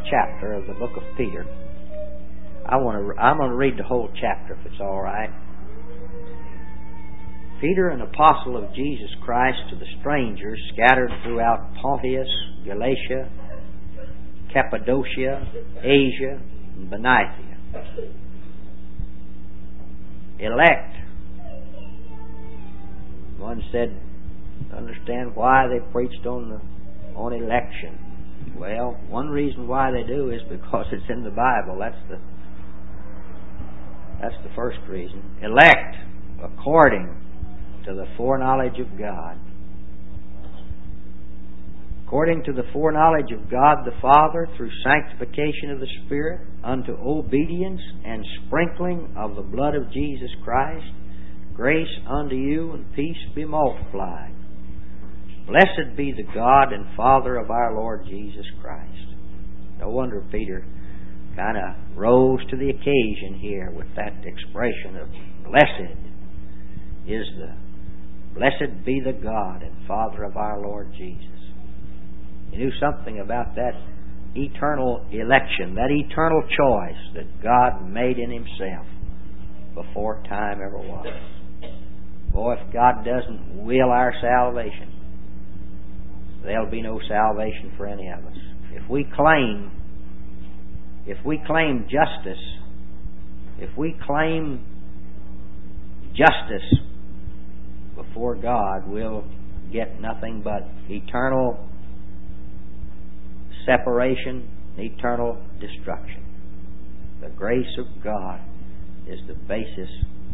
chapter of the book of Peter. I'm going to read the whole chapter if it's all right. Peter, an apostle of Jesus Christ, to the strangers scattered throughout Pontus, Galatia, Cappadocia, Asia, and Bithynia. Elect. One said, understand why they preached on election. Well, one reason why they do is because it's in the Bible. That's the first reason. Elect according to the foreknowledge of God. According to the foreknowledge of God the Father, through sanctification of the Spirit, unto obedience and sprinkling of the blood of Jesus Christ, grace unto you and peace be multiplied. Blessed be the God and Father of our Lord Jesus Christ. No wonder Peter kind of rose to the occasion here with that expression of blessed be the God and Father of our Lord Jesus. He knew something about that eternal election, that eternal choice that God made in Himself before time ever was. Boy, if God doesn't will our salvation, there'll be no salvation for any of us. If we claim justice before God, we'll get nothing but eternal separation, eternal destruction. The grace of God is the basis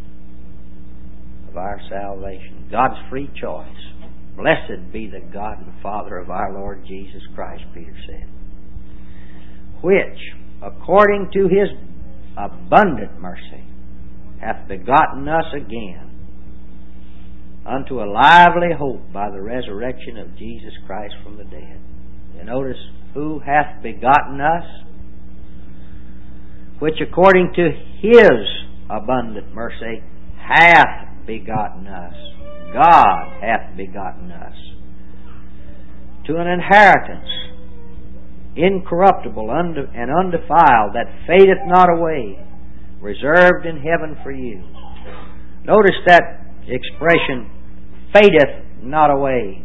of our salvation. God's free choice. Blessed be the God and Father of our Lord Jesus Christ, Peter said, which, according to His abundant mercy, hath begotten us again unto a lively hope by the resurrection of Jesus Christ from the dead. You notice, who hath begotten us? Which according to His abundant mercy hath begotten us. God hath begotten us to an inheritance incorruptible and undefiled, that fadeth not away, reserved in heaven for you. Notice that expression, fadeth not away.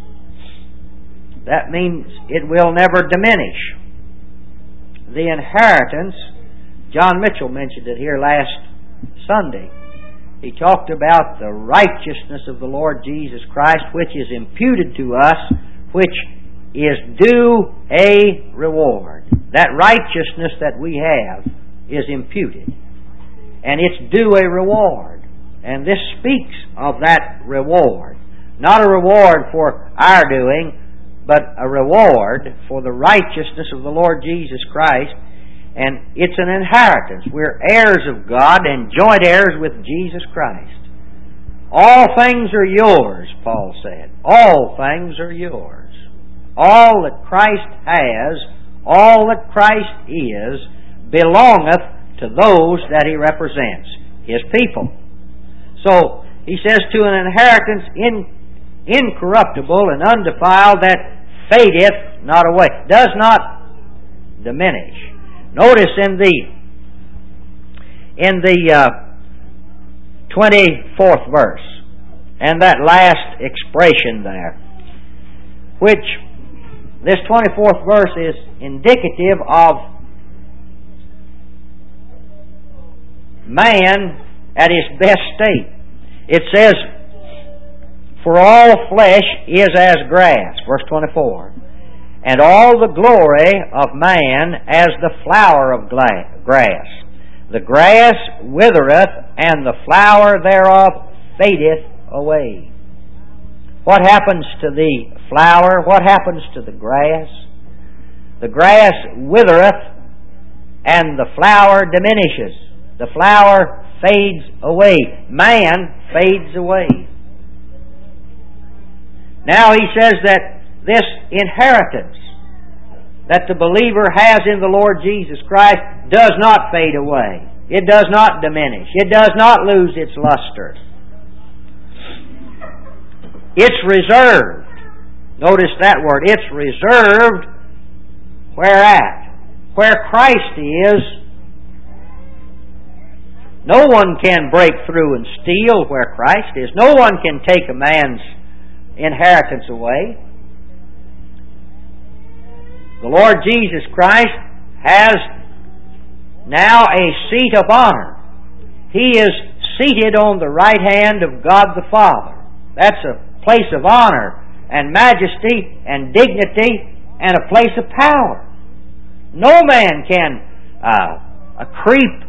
That means it will never diminish. The inheritance, John Mitchell mentioned it here last Sunday. He talked about the righteousness of the Lord Jesus Christ, which is imputed to us, which is due a reward. That righteousness that we have is imputed, and it's due a reward. And this speaks of that reward. Not a reward for our doing, but a reward for the righteousness of the Lord Jesus Christ. And it's an inheritance. We're heirs of God and joint heirs with Jesus Christ. All things are yours, Paul said. All things are yours. All that Christ has, all that Christ is, belongeth to those that He represents, His people. So, he says, to an inheritance incorruptible and undefiled, that fadeth not away, does not diminish. Notice in the 24th verse, and that last expression there, which this 24th verse is indicative of man at his best state. It says, for all flesh is as grass, verse 24, and all the glory of man as the flower of grass. The grass withereth, and the flower thereof fadeth away. What happens to the flower? What happens to the grass? The grass withereth, and the flower diminishes. The flower fades away. Man fades away. Now he says that this inheritance that the believer has in the Lord Jesus Christ does not fade away. It does not diminish. It does not lose its luster. It's reserved. Notice that word. It's reserved where at? where Christ is, no one can break through and steal where Christ is. No one can take a man's inheritance away. The Lord Jesus Christ has now a seat of honor. He is seated on the right hand of God the Father. That's a place of honor and majesty and dignity and a place of power. No man can creep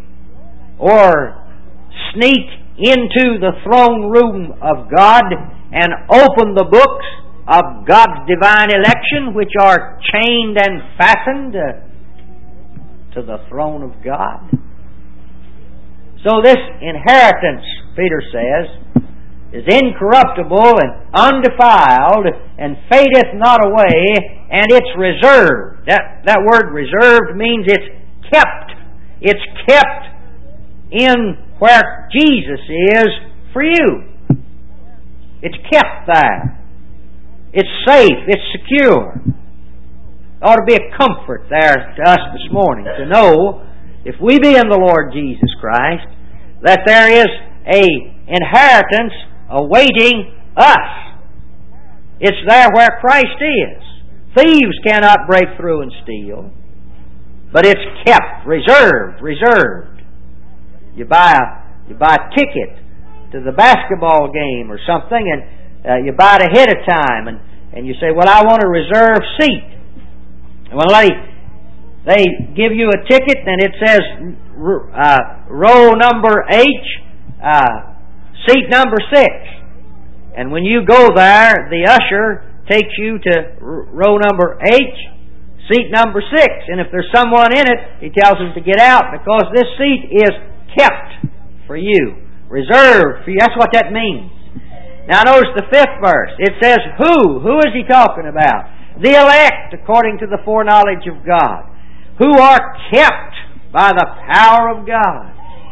or sneak into the throne room of God and open the books of God's divine election, which are chained and fastened to the throne of God. So this inheritance, Peter says, is incorruptible and undefiled and fadeth not away, and it's reserved. That word reserved means it's kept. It's kept in where Jesus is for you. It's kept there. It's safe. It's secure. There ought to be a comfort there to us this morning to know, if we be in the Lord Jesus Christ, that there is an inheritance awaiting us. It's there where Christ is. Thieves cannot break through and steal, but it's kept, reserved. You buy a ticket to the basketball game or something, and you buy it ahead of time, and you say, well, I want a reserved seat. Well, they give you a ticket, and it says row number H, seat number 6. And when you go there, the usher takes you to row number H, seat number 6. And if there's someone in it, he tells them to get out, because this seat is kept for you, reserved for you. That's what that means. Now notice the 5th verse. It says who? Who is he talking about? The elect, according to the foreknowledge of God, who are kept by the power of God.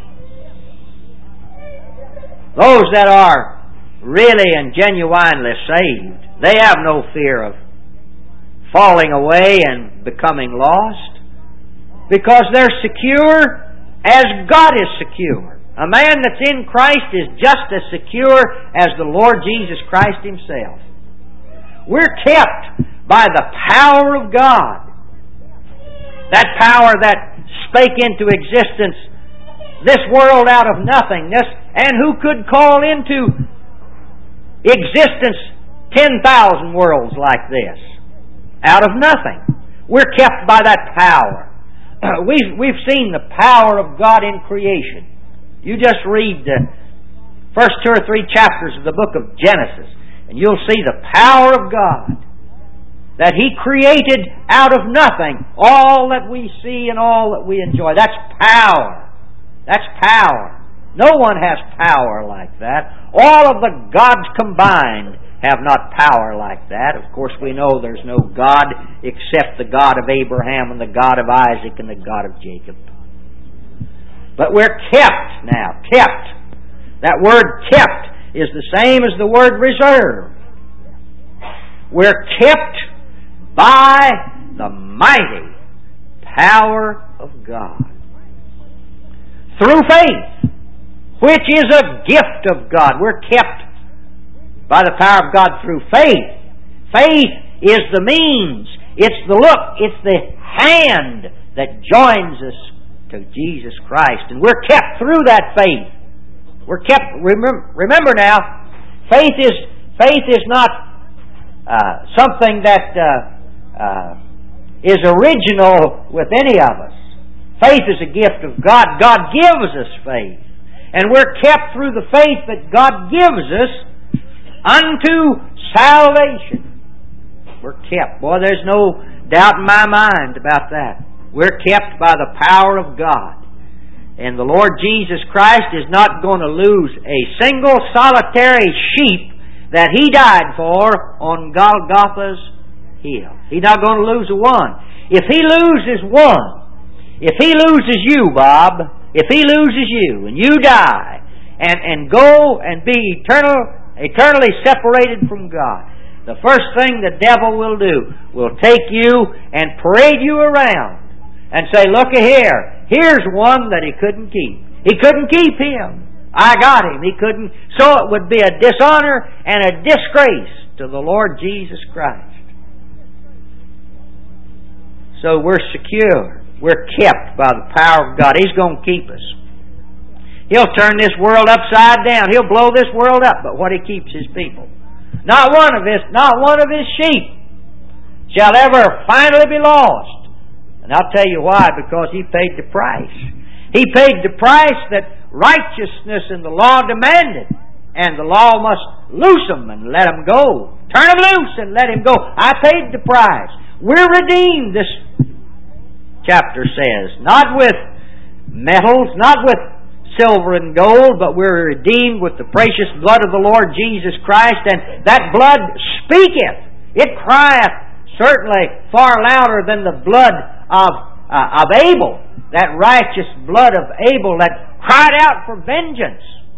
Those that are really and genuinely saved, they have no fear of falling away and becoming lost, because they're secure as God is secure. A man that's in Christ is just as secure as the Lord Jesus Christ Himself. We're kept by the power of God. That power that spake into existence this world out of nothingness, and who could call into existence 10,000 worlds like this out of nothing. We're kept by that power. We've seen the power of God in creation. You just read the first 2 or 3 chapters of the book of Genesis, and you'll see the power of God, that He created out of nothing all that we see and all that we enjoy. That's power. That's power. No one has power like that. All of the gods combined have not power like that. Of course, we know there's no God except the God of Abraham and the God of Isaac and the God of Jacob. But we're kept now. Kept. That word kept is the same as the word reserve. We're kept by the mighty power of God. Through faith, which is a gift of God. We're kept by the power of God through faith. Faith is the means. It's the look. It's the hand that joins us to Jesus Christ. And we're kept through that faith. We're kept. Remember now, faith is not something that is original with any of us. Faith is a gift of God. God gives us faith. And we're kept through the faith that God gives us unto salvation. We're kept. Boy, there's no doubt in my mind about that. We're kept by the power of God. And the Lord Jesus Christ is not going to lose a single solitary sheep that He died for on Golgotha's hill. He's not going to lose a one. If He loses one, if He loses you, Bob, if He loses you and you die and go and be eternally separated from God, the first thing the devil will do will take you and parade you around and say, look here, here's one that he couldn't keep. He couldn't keep him. I got him. He couldn't. So it would be a dishonor and a disgrace to the Lord Jesus Christ. So we're secure. We're kept by the power of God. He's going to keep us. He'll turn this world upside down. He'll blow this world up, but what He keeps His people. Not one of His sheep shall ever finally be lost. And I'll tell you why, because He paid the price. He paid the price that righteousness and the law demanded. And the law must loose them and let them go. Turn them loose and let Him go. I paid the price. We're redeemed, this chapter says. Not with metals, not with silver and gold, but we're redeemed with the precious blood of the Lord Jesus Christ. And that blood speaketh. It crieth certainly far louder than the blood of Abel. That righteous blood of Abel that cried out for vengeance.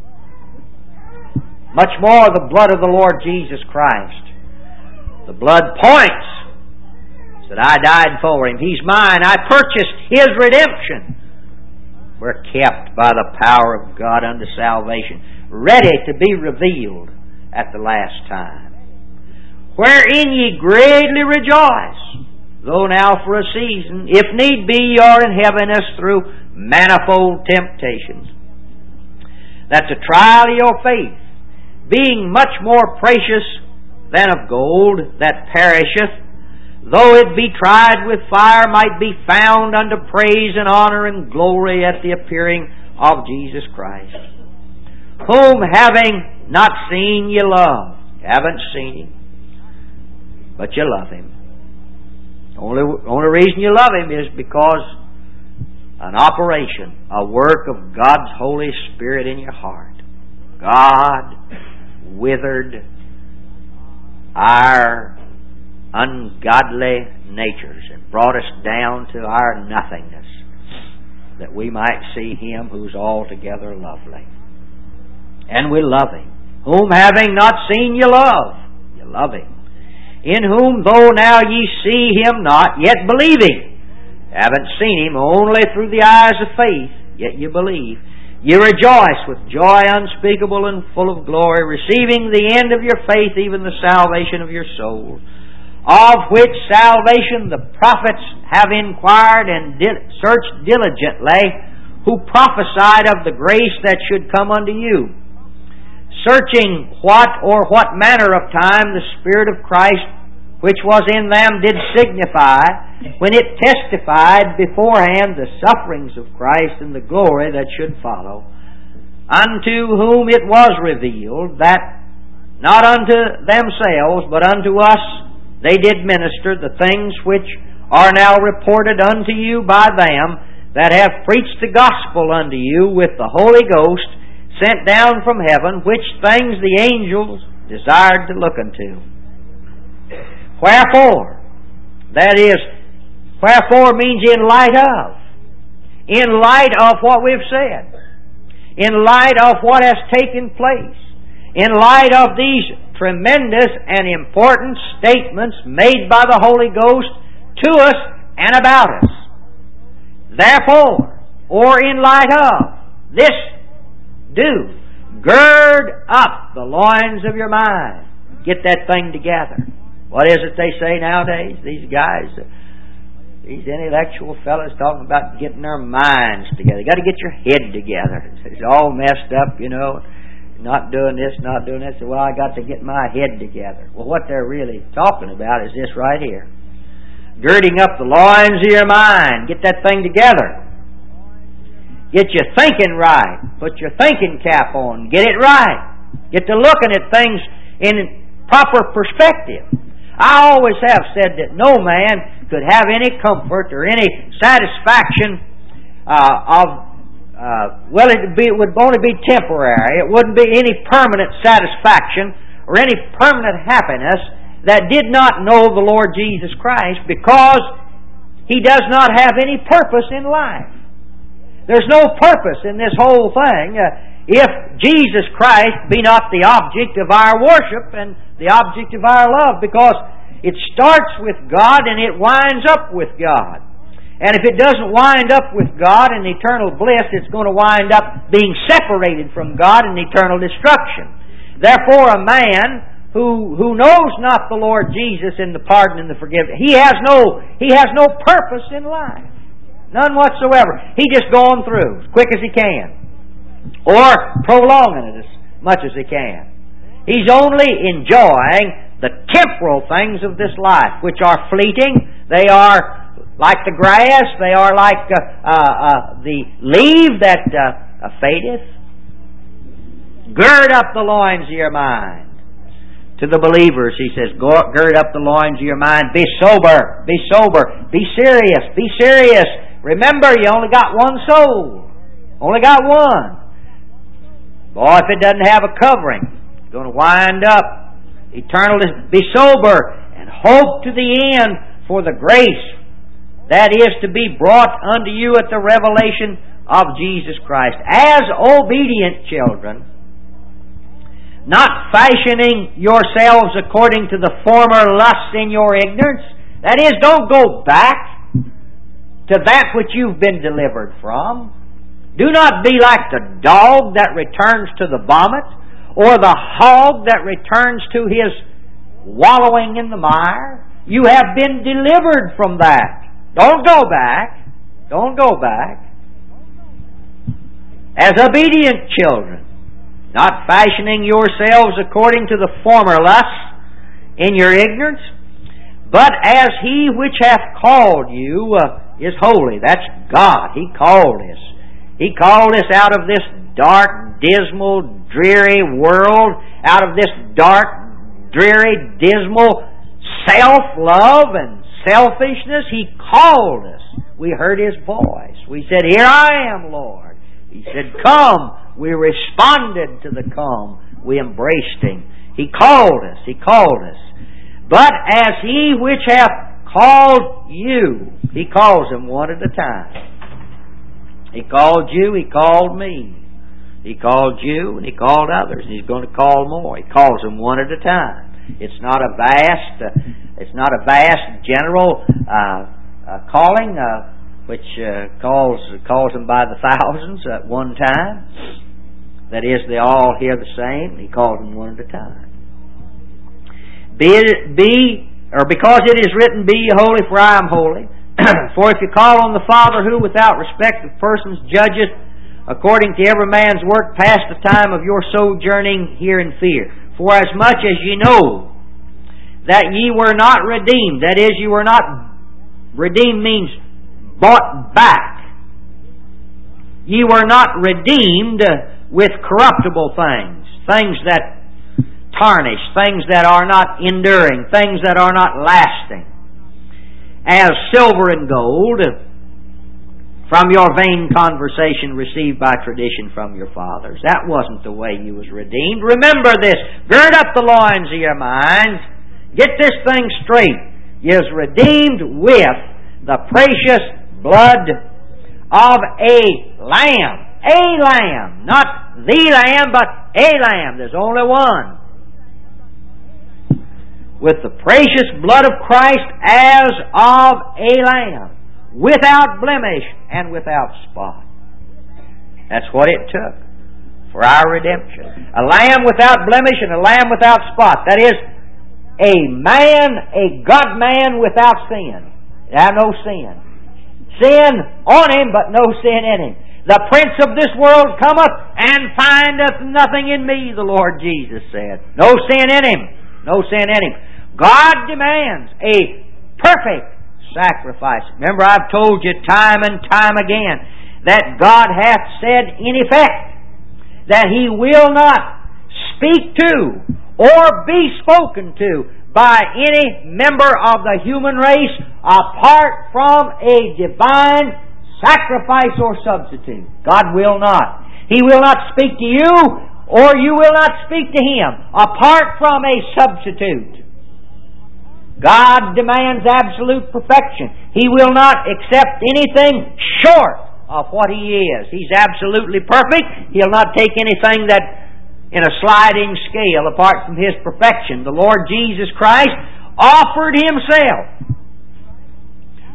Much more the blood of the Lord Jesus Christ. The blood points that I died for Him. He's mine. I purchased His redemption. We're kept by the power of God unto salvation, ready to be revealed at the last time. Wherein ye greatly rejoice, though now for a season, if need be, ye are in heaviness through manifold temptations, that the trial of your faith, being much more precious than of gold that perisheth, though it be tried with fire, might be found unto praise and honor and glory at the appearing of Jesus Christ, whom having not seen ye love. You haven't seen Him, but you love Him. Only reason you love Him is because an operation, a work of God's Holy Spirit in your heart. God withered our ungodly natures and brought us down to our nothingness, that we might see Him who's altogether lovely. And we love Him. Whom having not seen you love. You love Him. In whom though now ye see Him not, yet believing. You haven't seen Him, only through the eyes of faith, yet you believe. You rejoice with joy unspeakable and full of glory, receiving the end of your faith, even the salvation of your soul. Of which salvation the prophets have inquired and searched diligently, who prophesied of the grace that should come unto you, searching what manner of time the Spirit of Christ which was in them did signify, when it testified beforehand the sufferings of Christ and the glory that should follow, unto whom it was revealed that not unto themselves but unto us they did minister the things which are now reported unto you by them that have preached the gospel unto you with the Holy Ghost sent down from heaven, which things the angels desired to look unto. Wherefore, that is, wherefore means in light of. In light of what we've said. In light of what has taken place. In light of these tremendous and important statements made by the Holy Ghost to us and about us. Therefore, or in light of this, do gird up the loins of your mind. Get that thing together. What is it they say nowadays? These guys, these intellectual fellas talking about getting their minds together. You got to get your head together. It's all messed up, you know. Not doing this, not doing this. Well, I got to get my head together. Well, what they're really talking about is this right here. Girding up the loins of your mind. Get that thing together. Get your thinking right. Put your thinking cap on. Get it right. Get to looking at things in proper perspective. I always have said that no man could have any comfort or any satisfaction it would only be temporary. It wouldn't be any permanent satisfaction or any permanent happiness that did not know the Lord Jesus Christ, because he does not have any purpose in life. There's no purpose in this whole thing if Jesus Christ be not the object of our worship and the object of our love, because it starts with God and it winds up with God. And if it doesn't wind up with God in eternal bliss, it's going to wind up being separated from God in eternal destruction. Therefore, a man who knows not the Lord Jesus in the pardon and the forgiveness, he has no purpose in life. None whatsoever. He just going through as quick as he can. Or prolonging it as much as he can. He's only enjoying the temporal things of this life, which are fleeting. They are like the grass. They are like the leaf that fadeth. Gird up the loins of your mind. To the believers, he says, gird up the loins of your mind. Be sober. Be sober. Be serious. Be serious. Remember, you only got one soul. Only got one. Boy, if it doesn't have a covering, it's going to wind up eternal. Be sober and hope to the end for the grace that is to be brought unto you at the revelation of Jesus Christ. As obedient children, not fashioning yourselves according to the former lusts in your ignorance. That is, don't go back to that which you've been delivered from. Do not be like the dog that returns to the vomit, or the hog that returns to his wallowing in the mire. You have been delivered from that. Don't go back. Don't go back. As obedient children, not fashioning yourselves according to the former lusts in your ignorance, but as He which hath called you is holy. That's God. He called us. He called us out of this dark, dismal, dreary world, out of this dark, dreary, dismal self-love and selfishness. He called us. We heard His voice. We said, "Here I am, Lord." He said, "Come." We responded to the come. We embraced Him. He called us. He called us. But as He which hath called you, He calls them one at a time. He called you, He called me. He called you and He called others. He's going to call more. He calls them one at a time. It's not a vast general calling which calls them by the thousands at one time. That is, they all hear the same. He calls them one at a time. Because it is written, "Be ye holy, for I am holy." For if you call on the Father, who without respect of persons judgeth according to every man's work, pass the time of your sojourning here in fear. For as much as ye know that ye were not redeemed, that is, you were not redeemed means bought back. Ye were not redeemed with corruptible things, things that tarnish, things that are not enduring, things that are not lasting, as silver and gold from your vain conversation received by tradition from your fathers. That wasn't the way you was redeemed. Remember this. Gird up the loins of your minds. Get this thing straight. You was redeemed with the precious blood of a lamb. A lamb. Not the lamb, but a lamb. There's only one. With the precious blood of Christ as of a lamb, without blemish and without spot. That's what it took for our redemption. A lamb without blemish and a lamb without spot. That is, a man, a God-man without sin. He had no sin. Sin on him, but no sin in him. The prince of this world cometh and findeth nothing in me, the Lord Jesus said. No sin in him. No sin in him. God demands a perfect sacrifice. Remember, I've told you time and time again that God hath said in effect that He will not speak to or be spoken to by any member of the human race apart from a divine sacrifice or substitute. God will not. He will not speak to you, or you will not speak to Him apart from a substitute. God demands absolute perfection. He will not accept anything short of what He is. He's absolutely perfect. He'll not take anything that in a sliding scale apart from His perfection. The Lord Jesus Christ offered Himself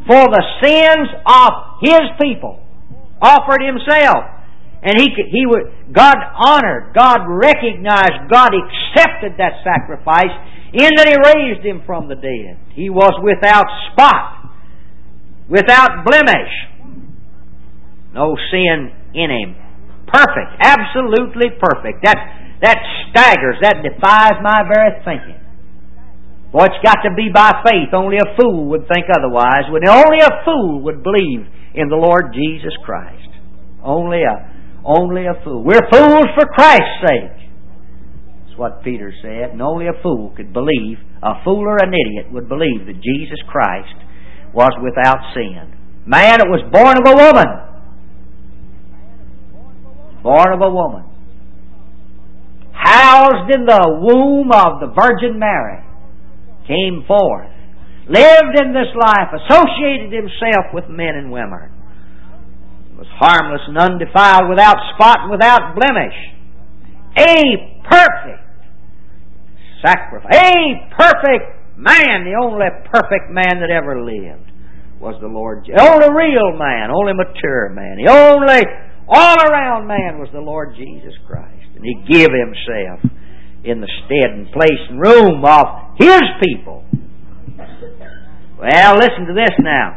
for the sins of His people, offered Himself. And God honored, God recognized, God accepted that sacrifice in that He raised Him from the dead. He was without spot, without blemish, no sin in Him. Perfect, absolutely perfect. That staggers, that defies my very thinking. Boy, it's got to be by faith. Only a fool would think otherwise. Only a fool would believe in the Lord Jesus Christ. Only a fool. We're fools for Christ's sake. That's what Peter said. And only a fool could believe, a fool or an idiot would believe that Jesus Christ was without sin. Man that was born of a woman. Born of a woman. Housed in the womb of the Virgin Mary. Came forth. Lived in this life. Associated Himself with men and women. Was harmless and undefiled, without spot and without blemish. A perfect sacrifice. A perfect man. The only perfect man that ever lived was the Lord. The only real man. Only mature man. The only all-around man was the Lord Jesus Christ. And He gave Himself in the stead and place and room of His people. Well, listen to this now.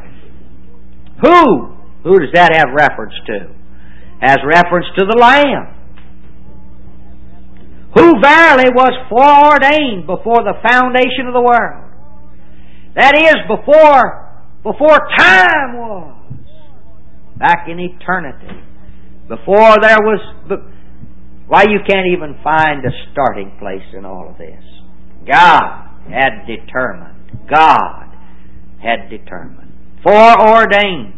Who does that have reference to? Has reference to the Lamb, who verily was foreordained before the foundation of the world. That is, before time was, back in eternity, before there was... Why, you can't even find a starting place in all of this. God had determined. God had determined. Foreordained.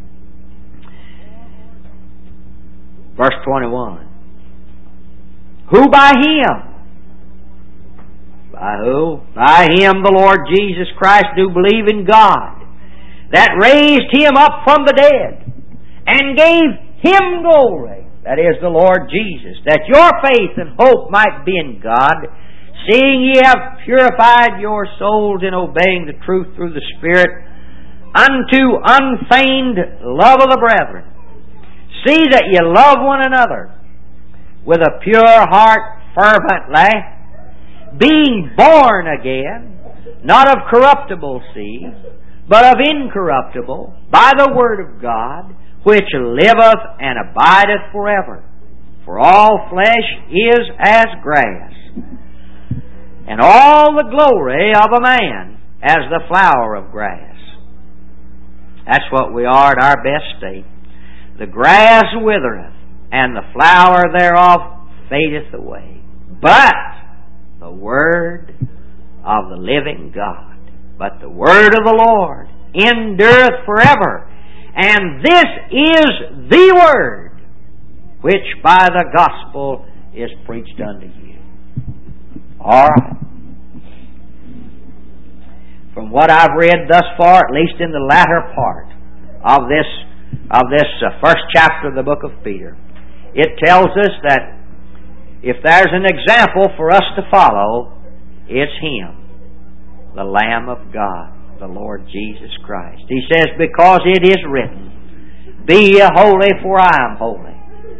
Verse 21. Who by Him? By who? By Him, the Lord Jesus Christ, do believe in God, that raised Him up from the dead, and gave Him glory. That is the Lord Jesus, that your faith and hope might be in God, seeing ye have purified your souls in obeying the truth through the Spirit, unto unfeigned love of the brethren. See that ye love one another with a pure heart fervently, being born again, not of corruptible seed, but of incorruptible, by the Word of God, which liveth and abideth forever. For all flesh is as grass, and all the glory of a man as the flower of grass. That's what we are at our best state. The grass withereth, and the flower thereof fadeth away. But the Word of the living God, but the Word of the Lord endureth forever. And this is the Word which by the gospel is preached unto you. All right. From what I've read thus far, at least in the latter part of this first chapter of the book of Peter, it tells us that if there's an example for us to follow, it's Him, the Lamb of God, the Lord Jesus Christ. He says, because it is written, be ye holy, for I am holy.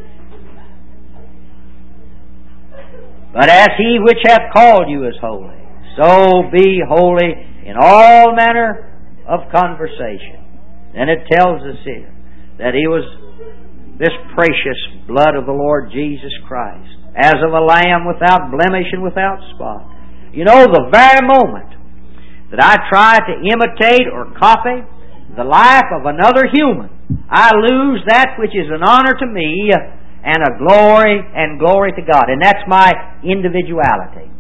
But as He which hath called you is holy, so be holy in all manner of conversation. And it tells us here that He was this precious blood of the Lord Jesus Christ, as of a lamb without blemish and without spot. You know, the very moment that I try to imitate or copy the life of another human, I lose that which is an honor to me and a glory to God. And that's my individuality.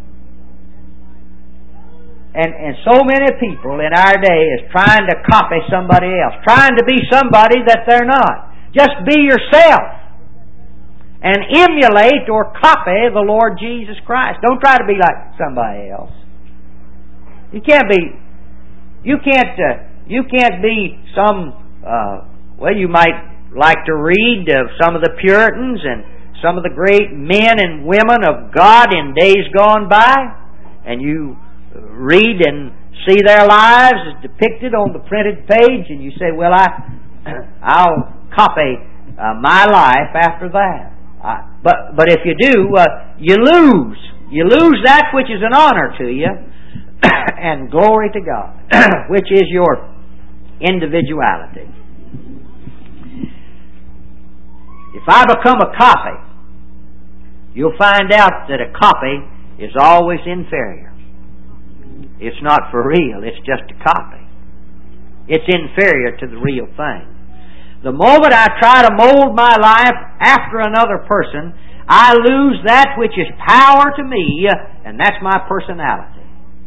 And so many people in our day is trying to copy somebody else, trying to be somebody that they're not. Just be yourself and emulate or copy the Lord Jesus Christ. Don't try to be like somebody else. You can't be some, you might like to read some of the Puritans and some of the great men and women of God in days gone by, and you read see their lives as depicted on the printed page, and you say, well, I'll copy my life after that. But if you do, you lose. You lose that which is an honor to you and glory to God, which is your individuality. If I become a copy, you'll find out that a copy is always inferior. It's not for real, it's just a copy. It's inferior to the real thing. The moment I try to mold my life after another person, I lose that which is power to me, and that's my personality.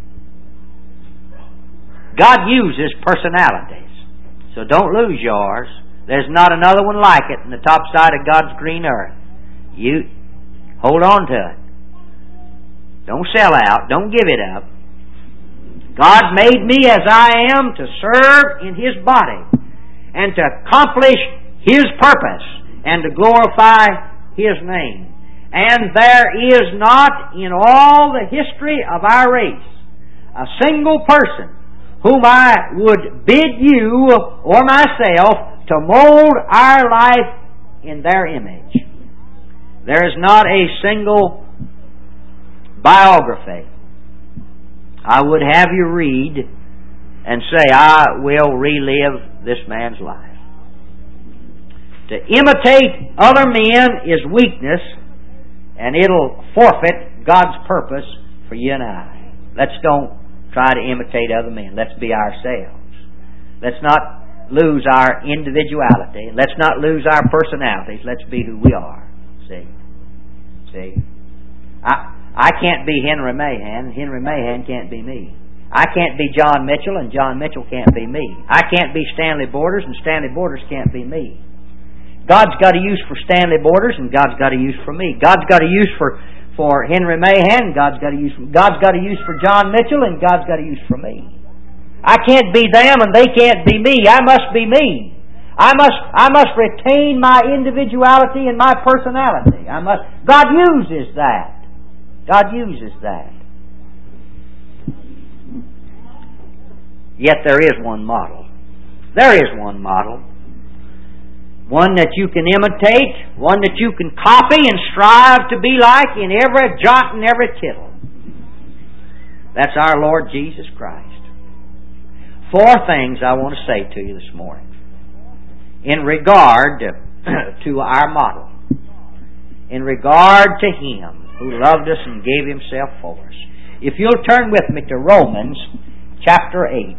God uses personalities, so don't lose yours. There's not another one like it in the top side of God's green earth. You hold on to it. Don't sell out. Don't give it up. God made me as I am to serve in His body and to accomplish His purpose and to glorify His name. And there is not in all the history of our race a single person whom I would bid you or myself to mold our life in their image. There is not a single biography I would have you read and say, I will relive this man's life. To imitate other men is weakness, and it'll forfeit God's purpose for you and I. Let's don't try to imitate other men. Let's be ourselves. Let's not lose our individuality. Let's not lose our personalities. Let's be who we are. See? I can't be Henry Mahan. Henry Mahan can't be me. I can't be John Mitchell, and John Mitchell can't be me. I can't be Stanley Borders, and Stanley Borders can't be me. God's got a use for Stanley Borders, and God's got a use for me. God's got a use for Henry Mahan, and God's got a use for John Mitchell, and God's got a use for me. I can't be them, and they can't be me. I must be me. I must retain my individuality and my personality. God uses that. God uses that. Yet there is one model. There is one model. One that you can imitate, one that you can copy and strive to be like in every jot and every tittle. That's our Lord Jesus Christ. 4 things I want to say to you this morning in regard to our model, in regard to Him who loved us and gave Himself for us. If you'll turn with me to Romans chapter 8.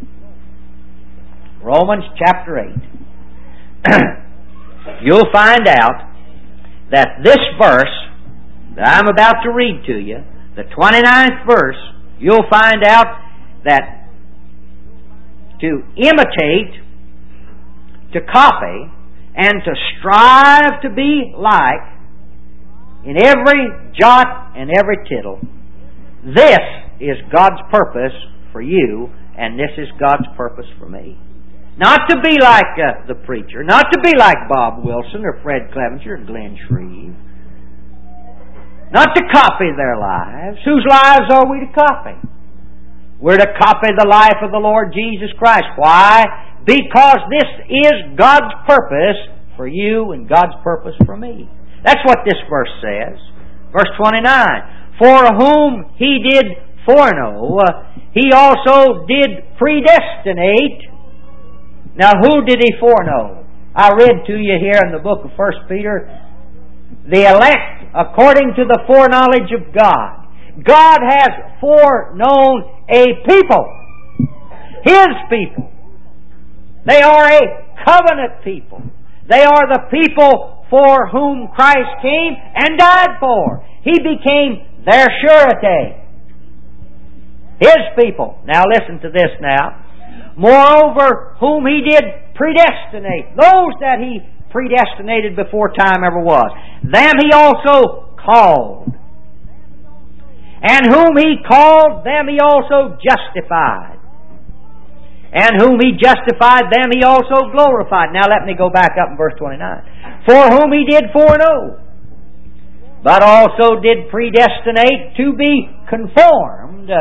Romans chapter 8. You'll find out that this verse that I'm about to read to you, the 29th verse, you'll find out that to imitate, to copy, and to strive to be like in every jot and every tittle, this is God's purpose for you, and this is God's purpose for me. Not to be like the preacher, not to be like Bob Wilson or Fred Clevenger or Glenn Shreve. Not to copy their lives. Whose lives are we to copy? We're to copy the life of the Lord Jesus Christ. Why? Because this is God's purpose for you and God's purpose for me. That's what this verse says. Verse 29. For whom He did foreknow, He also did predestinate. Now, who did He foreknow? I read to you here in the book of 1 Peter, the elect according to the foreknowledge of God. God has foreknown a people. His people. They are a covenant people. They are the people for whom Christ came and died for. He became their surety. His people. Now listen to this now. Moreover, whom He did predestinate, those that He predestinated before time ever was, them He also called. And whom He called, them He also justified. And whom He justified, them He also glorified. Now let me go back up in verse 29. For whom He did foreknow, but also did predestinate to be conformed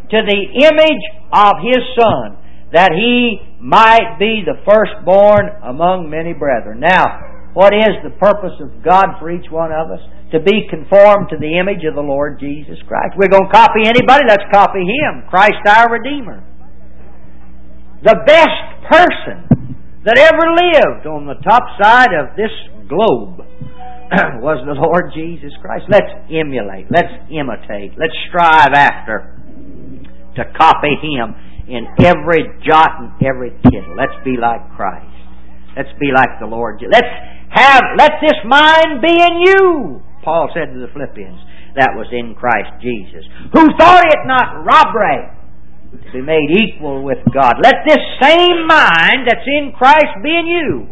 to the image of His Son, that He might be the firstborn among many brethren. Now, what is the purpose of God for each one of us? To be conformed to the image of the Lord Jesus Christ. We're going to copy anybody, let's copy Him, Christ our Redeemer. The best person that ever lived on the top side of this globe was the Lord Jesus Christ. Let's emulate, let's imitate, let's strive after to copy Him in every jot and every tittle. Let's be like Christ. Let's be like the Lord. Let this mind be in you, Paul said to the Philippians, that was in Christ Jesus, who thought it not robbery to be made equal with God. Let this same mind that's in Christ be in you.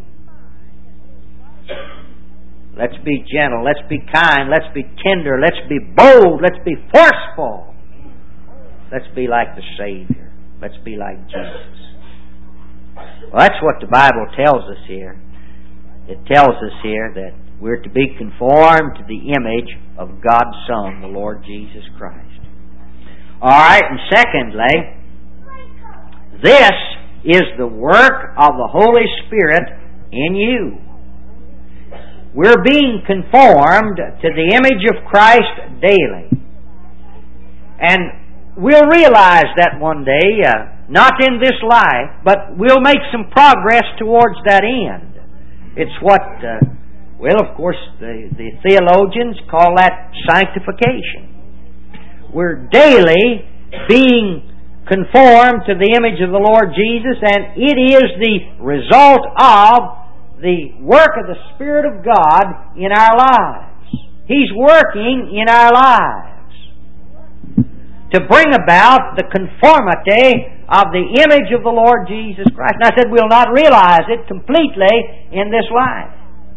Let's be gentle, let's be kind, let's be tender, let's be bold, let's be forceful. Let's be like the Savior. Let's be like Jesus. Well, that's what the Bible tells us here. It tells us here that we're to be conformed to the image of God's Son, the Lord Jesus Christ. Alright, and secondly, this is the work of the Holy Spirit in you. We're being conformed to the image of Christ daily. And we'll realize that one day, not in this life, but we'll make some progress towards that end. It's what, of course, the theologians call that sanctification. We're daily being conformed to the image of the Lord Jesus, and it is the result of the work of the Spirit of God in our lives. He's working in our lives to bring about the conformity of the image of the Lord Jesus Christ. And I said we'll not realize it completely in this life.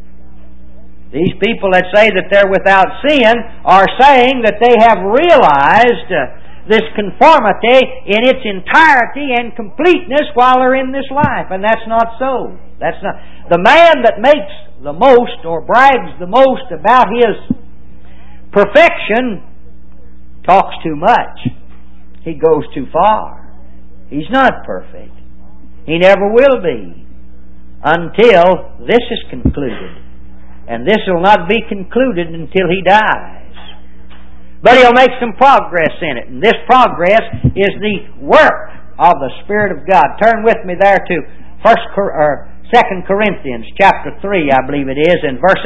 These people that say that they're without sin are saying that they have realized this conformity in its entirety and completeness while they're in this life. And that's not so. That's not. The man that makes the most or brags the most about his perfection talks too much. He goes too far. He's not perfect. He never will be until this is concluded. And this will not be concluded until he dies. But he'll make some progress in it. And this progress is the work of the Spirit of God. Turn with me there to 2 Corinthians chapter 3, I believe it is, in verse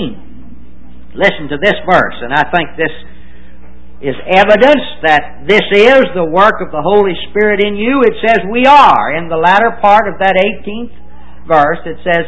18. Listen to this verse, and I think this is evidence that this is the work of the Holy Spirit in you. It says we are. In the latter part of that 18th verse, it says,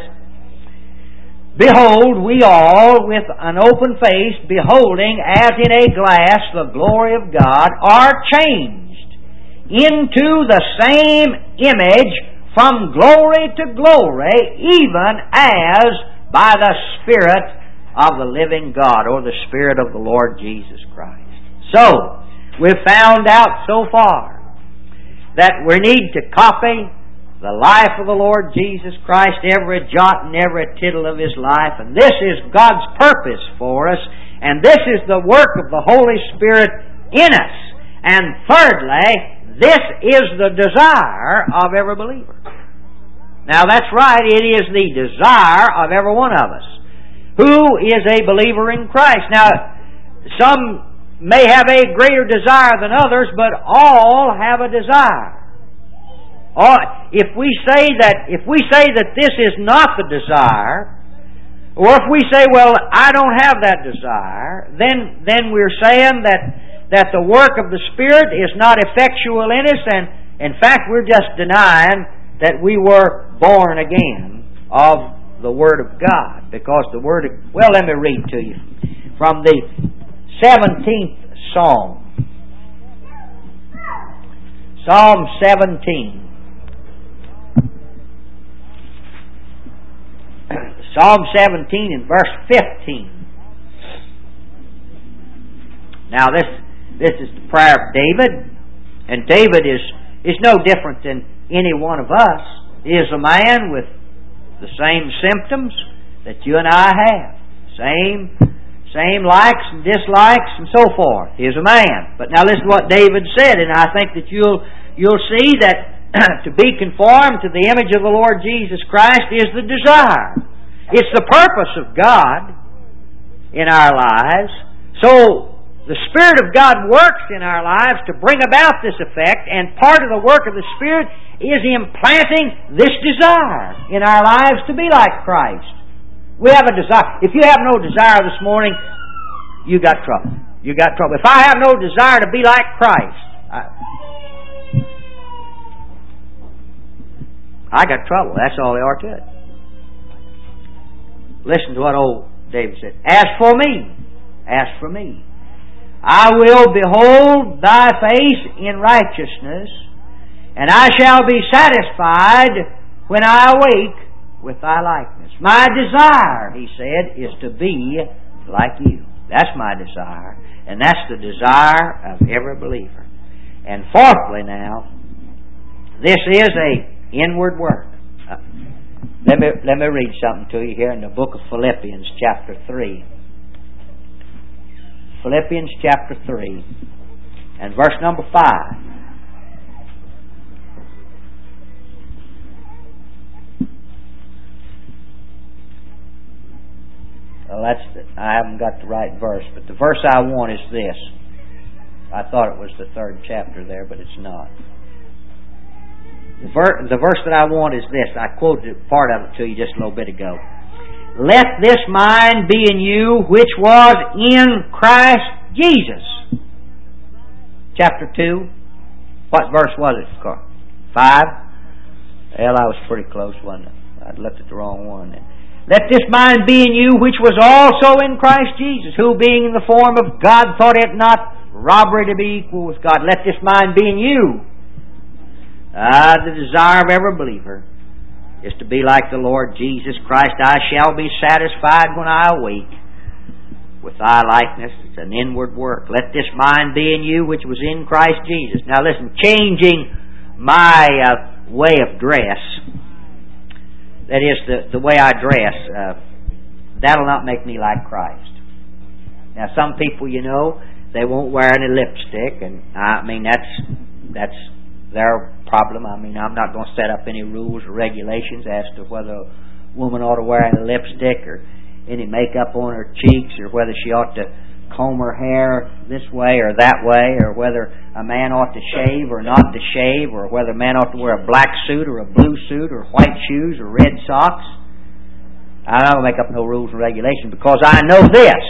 Behold, we all, with an open face, beholding as in a glass the glory of God, are changed into the same image from glory to glory, even as by the Spirit of the living God, or the Spirit of the Lord Jesus Christ. So, we've found out so far that we need to copy the life of the Lord Jesus Christ, every jot and every tittle of His life. And this is God's purpose for us. And this is the work of the Holy Spirit in us. And thirdly, this is the desire of every believer. Now that's right, it is the desire of every one of us who is a believer in Christ. Now, some may have a greater desire than others, but all have a desire. If we say that this is not the desire, or if we say, well, I don't have that desire, then we're saying that the work of the Spirit is not effectual in us, and in fact we're just denying that we were born again of the Word of God. Because the Word of... Well, let me read to you from the 17th Psalm. Psalm 17. Psalm 17 and verse 15. Now this is the prayer of David, and David is no different than any one of us. He is a man with the same symptoms that you and I have. Same likes and dislikes and so forth. He's a man. But now listen to what David said, and I think that you'll see that to be conformed to the image of the Lord Jesus Christ is the desire. It's the purpose of God in our lives. So the Spirit of God works in our lives to bring about this effect, and part of the work of the Spirit is implanting this desire in our lives to be like Christ. We have a desire. If you have no desire this morning, you got trouble. You got trouble. If I have no desire to be like Christ, I got trouble. That's all there are to it. Listen to what old David said. As for me, I will behold thy face in righteousness, and I shall be satisfied when I awake with thy likeness. My desire, he said, is to be like you. That's my desire. And that's the desire of every believer. And fourthly now, this is a inward work. Let me read something to you here in the book of Philippians chapter 3. Philippians chapter 3 and verse number 5. Well, I haven't got the right verse, but the verse I want is this. I thought it was the 3rd chapter there, but it's not. The verse that I want is this. I quoted part of it to you just a little bit ago. Let this mind be in you, which was in Christ Jesus. Chapter 2. What verse was it? 5? Well, I was pretty close, wasn't I? I looked at the wrong one then. Let this mind be in you, which was also in Christ Jesus, who being in the form of God thought it not robbery to be equal with God. Let this mind be in you. The desire of every believer is to be like the Lord Jesus Christ. I shall be satisfied when I awake with thy likeness. It's an inward work. Let this mind be in you, which was in Christ Jesus. Now listen, changing my way of dress, that is, the way I dress, that'll not make me like Christ. Now, some people, they won't wear any lipstick, and I mean, that's their problem. I mean, I'm not going to set up any rules or regulations as to whether a woman ought to wear any lipstick or any makeup on her cheeks, or whether she ought to comb her hair this way or that way, or whether a man ought to shave or not to shave, or whether a man ought to wear a black suit or a blue suit or white shoes or red socks. I don't make up no rules and regulations, because I know this.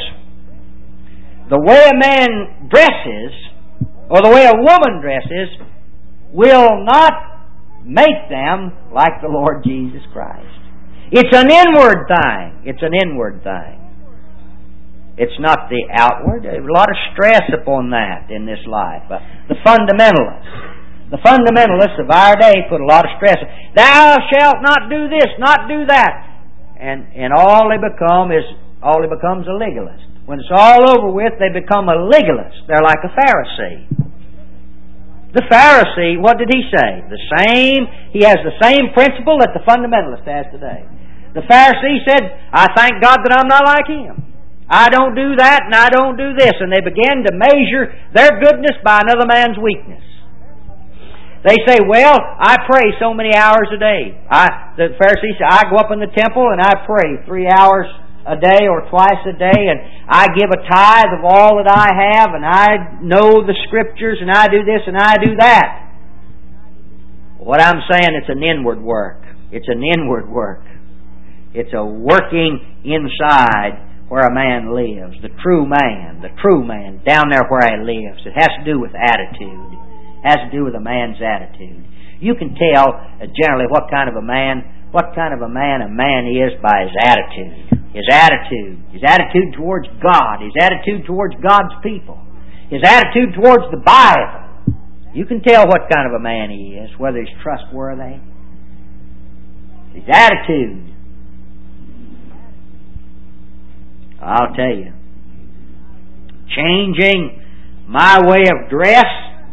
The way a man dresses, or the way a woman dresses, will not make them like the Lord Jesus Christ. It's an inward thing. It's an inward thing. It's not the outward. There's a lot of stress upon that in this life. The fundamentalists of our day put a lot of stress. Thou shalt not do this, not do that, and all they becomes a legalist. When it's all over with, they become a legalist. They're like a Pharisee. The Pharisee, what did he say? He has the same principle that the fundamentalist has today. The Pharisee said, I thank God that I'm not like him. I don't do that and I don't do this. And they began to measure their goodness by another man's weakness. They say, well, I pray so many hours a day. The Pharisee said, I go up in the temple and I pray 3 hours a day or twice a day, and I give a tithe of all that I have, and I know the Scriptures, and I do this and I do that. What I'm saying, it's an inward work. It's an inward work. It's a working inside where a man lives. The true man, down there where he lives. It has to do with attitude. It has to do with a man's attitude. You can tell generally what kind of a man a man is by his attitude. His attitude towards God, his attitude towards God's people, his attitude towards the Bible. You can tell what kind of a man he is, whether he's trustworthy. His attitude. I'll tell you, changing my way of dress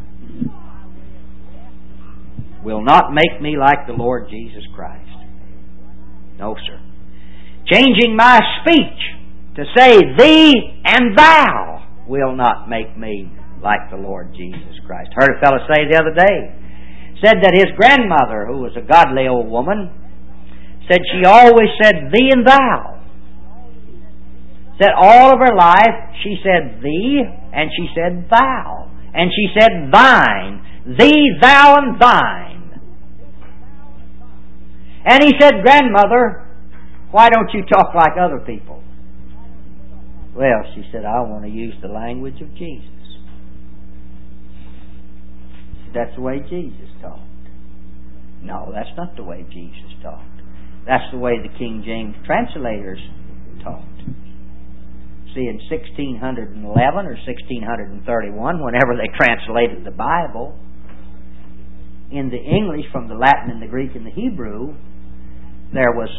will not make me like the Lord Jesus Christ. No, sir. Changing my speech to say thee and thou will not make me like the Lord Jesus Christ. Heard a fellow say the other day, said that his grandmother, who was a godly old woman, said she always said thee and thou. Said all of her life she said thee and she said thou. And she said thine. Thee, thou, and thine. And he said, Grandmother, why don't you talk like other people? Well, she said, I want to use the language of Jesus. That's the way Jesus talked. No, that's not the way Jesus talked. That's the way the King James translators talked. See, in 1611 or 1631, whenever they translated the Bible, in the English from the Latin and the Greek and the Hebrew, there was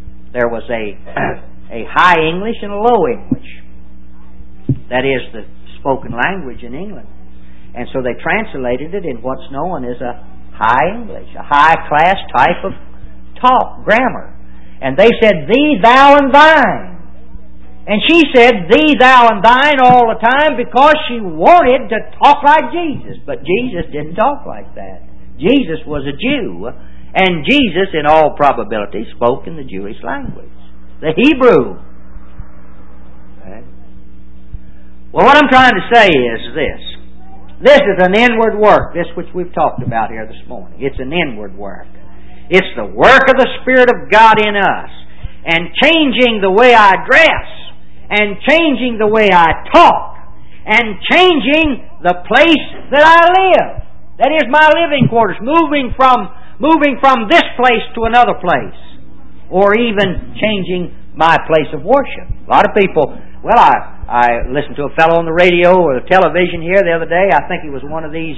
a high English and a low English. That is the spoken language in England. And so they translated it in what's known as a high English, a high class type of talk, grammar. And they said, thee, thou, and thine. And she said, thee, thou, and thine all the time because she wanted to talk like Jesus. But Jesus didn't talk like that. Jesus was a Jew. And Jesus, in all probability, spoke in the Jewish language, the Hebrew. Okay. Well, what I'm trying to say is this. This is an inward work, this which we've talked about here this morning. It's an inward work. It's the work of the Spirit of God in us. And changing the way I dress, and changing the way I talk, and changing the place that I live. That is my living quarters, moving from this place to another place, or even changing my place of worship. A lot of people, well, I listened to a fellow on the radio or the television here the other day. I think he was one of these,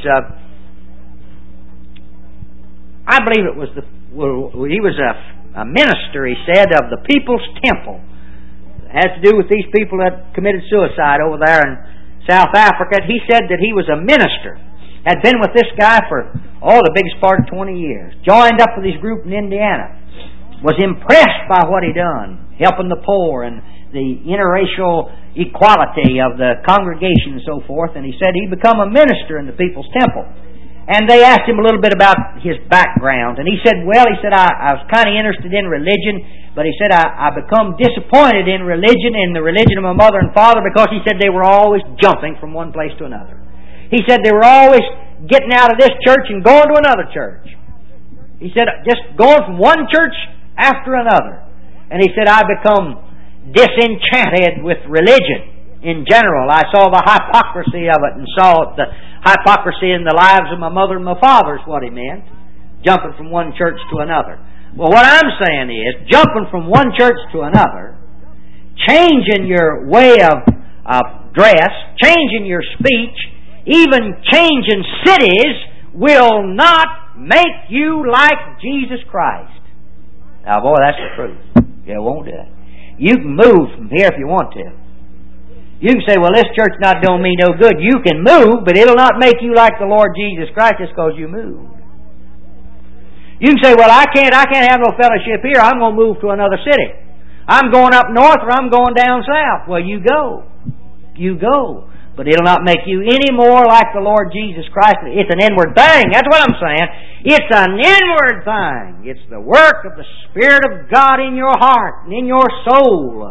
I believe it was he was a minister, he said, of the People's Temple. It has to do with these people that committed suicide over there in South Africa. He said that he was a minister, had been with this guy for, the biggest part of 20 years. Joined up with his group in Indiana. Was impressed by what he done, helping the poor and the interracial equality of the congregation and so forth. And he said he'd become a minister in the People's Temple. And they asked him a little bit about his background. And he said, I was kind of interested in religion, but he said, I become disappointed in the religion of my mother and father, because he said they were always jumping from one place to another. He said they were always getting out of this church and going to another church. He said, just going from one church after another. And he said, I become disenchanted with religion in general. I saw the hypocrisy of it, and saw the hypocrisy in the lives of my mother and my father is what he meant. Jumping from one church to another. Well, what I'm saying is, jumping from one church to another, changing your way of dress, changing your speech, even changing cities, will not make you like Jesus Christ. Now, boy, that's the truth. It won't do it. You can move from here if you want to. You can say, well, this church not doing me no good. You can move, but it'll not make you like the Lord Jesus Christ just because you moved. You can say, well, I can't have no fellowship here. I'm going to move to another city. I'm going up north or I'm going down south. Well, you go. You go. But it'll not make you any more like the Lord Jesus Christ. It's an inward thing. That's what I'm saying. It's an inward thing. It's the work of the Spirit of God in your heart and in your soul.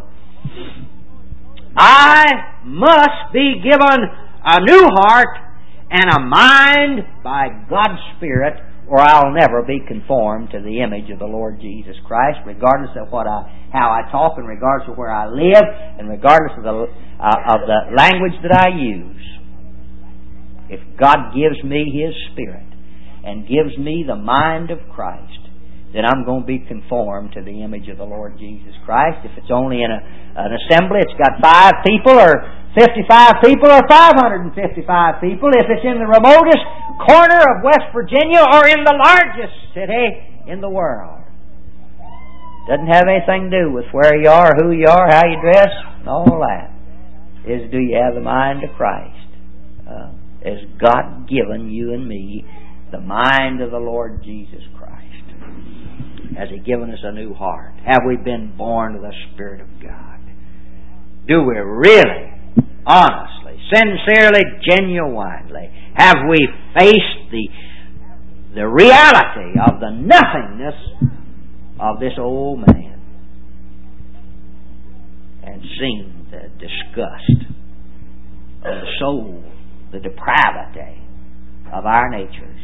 I must be given a new heart and a mind by God's Spirit, or I'll never be conformed to the image of the Lord Jesus Christ, regardless of how I talk, and regardless of where I live, and regardless of the language that I use. If God gives me His Spirit and gives me the mind of Christ, then I'm going to be conformed to the image of the Lord Jesus Christ. If it's only in an assembly, it's got 5 people or 55 people or 555 people. If it's in the remotest corner of West Virginia or in the largest city in the world. Doesn't have anything to do with where you are, who you are, how you dress, and all that. Is, do you have the mind of Christ? Has God given you and me the mind of the Lord Jesus Christ? Has He given us a new heart? Have we been born of the Spirit of God? Do we really, honestly, sincerely, genuinely, have we faced the reality of the nothingness of this old man and seen the disgust of the soul, the depravity of our natures,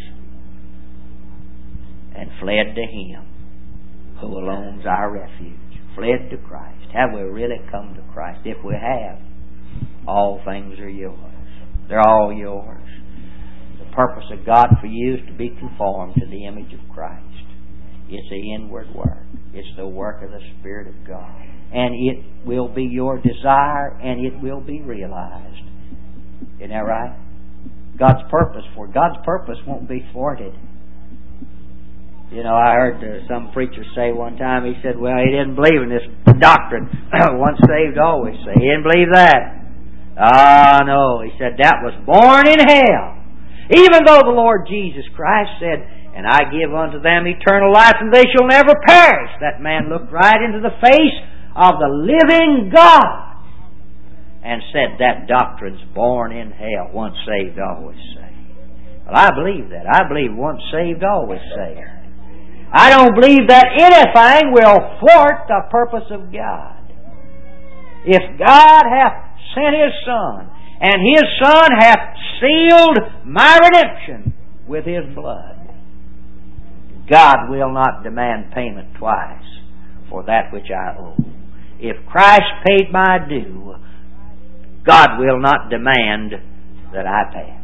and fled to Him who alone's our refuge, fled to Christ? Have we really come to Christ? If we have, all things are yours. They're all yours. The purpose of God for you is to be conformed to the image of Christ. It's the inward work. It's the work of the Spirit of God. And it will be your desire, and it will be realized. Isn't that right? God's purpose won't be thwarted. You know, I heard some preacher say one time, he said, well, he didn't believe in this doctrine, once saved, always saved. He didn't believe that. No. He said, that was born in hell. Even though the Lord Jesus Christ said, and I give unto them eternal life, and they shall never perish. That man looked right into the face of the living God and said, that doctrine's born in hell. Once saved, always saved. Well, I believe that. I believe once saved, always saved. I don't believe that anything will thwart the purpose of God. If God hath sent His Son, and His Son hath sealed my redemption with His blood, God will not demand payment twice for that which I owe. If Christ paid my due, God will not demand that I pay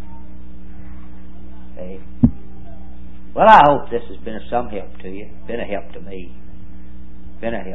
it. Okay? Well, I hope this has been of some help to you. Been a help to me. Been a help.